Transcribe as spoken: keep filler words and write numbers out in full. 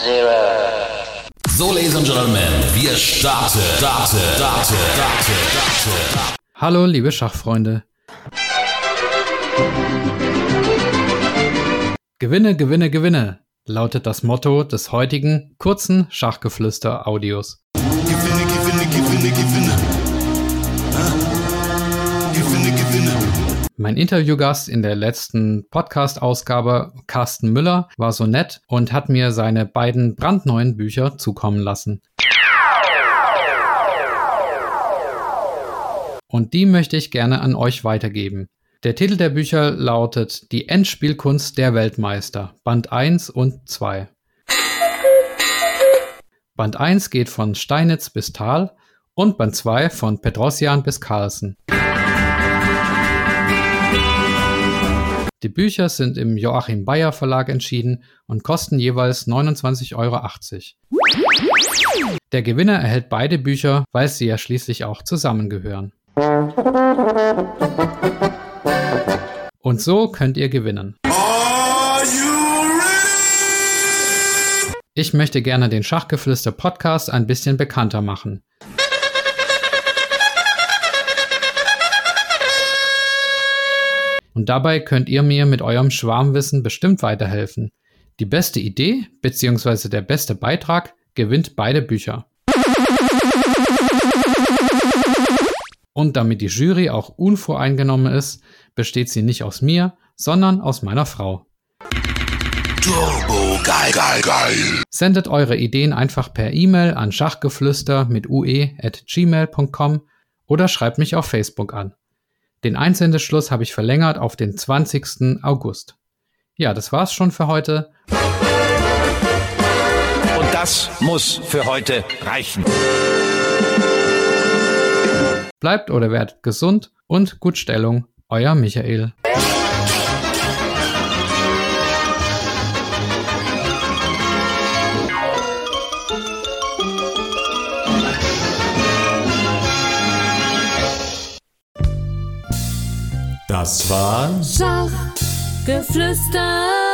zero. So, Ladies and Gentlemen, wir starten, starten, starten, starten, starten. Hallo, liebe Schachfreunde. Gewinne, gewinne, gewinne, lautet das Motto des heutigen kurzen Schachgeflüster-Audios. Gewinne, gewinne, gewinne, gewinne. Ah. Gewinne, gewinne. Mein Interviewgast in der letzten Podcast-Ausgabe, Carsten Müller, war so nett und hat mir seine beiden brandneuen Bücher zukommen lassen. Und die möchte ich gerne an euch weitergeben. Der Titel der Bücher lautet Die Endspielkunst der Weltmeister, Band eins und zwei. Band eins geht von Steinitz bis Thal und Band zwei von Petrosyan bis Carlsen. Die Bücher sind im Joachim Bayer Verlag erschienen und kosten jeweils neunundzwanzig Euro achtzig. Der Gewinner erhält beide Bücher, weil sie ja schließlich auch zusammengehören. Und so könnt ihr gewinnen. Ich möchte gerne den Schachgeflüster Podcast ein bisschen bekannter machen. Und dabei könnt ihr mir mit eurem Schwarmwissen bestimmt weiterhelfen. Die beste Idee bzw. der beste Beitrag gewinnt beide Bücher. Und damit die Jury auch unvoreingenommen ist, besteht sie nicht aus mir, sondern aus meiner Frau. Turbo geil, geil, geil. Sendet eure Ideen einfach per E-Mail an schachgeflüster mit ue at gmail punkt com oder schreibt mich auf Facebook an. Den Einsendeschluss habe ich verlängert auf den zwanzigsten August. Ja, das war's schon für heute. Und das muss für heute reichen. Bleibt oder werdet gesund und gut Stellung, euer Michael. Das war Schachgeflüster.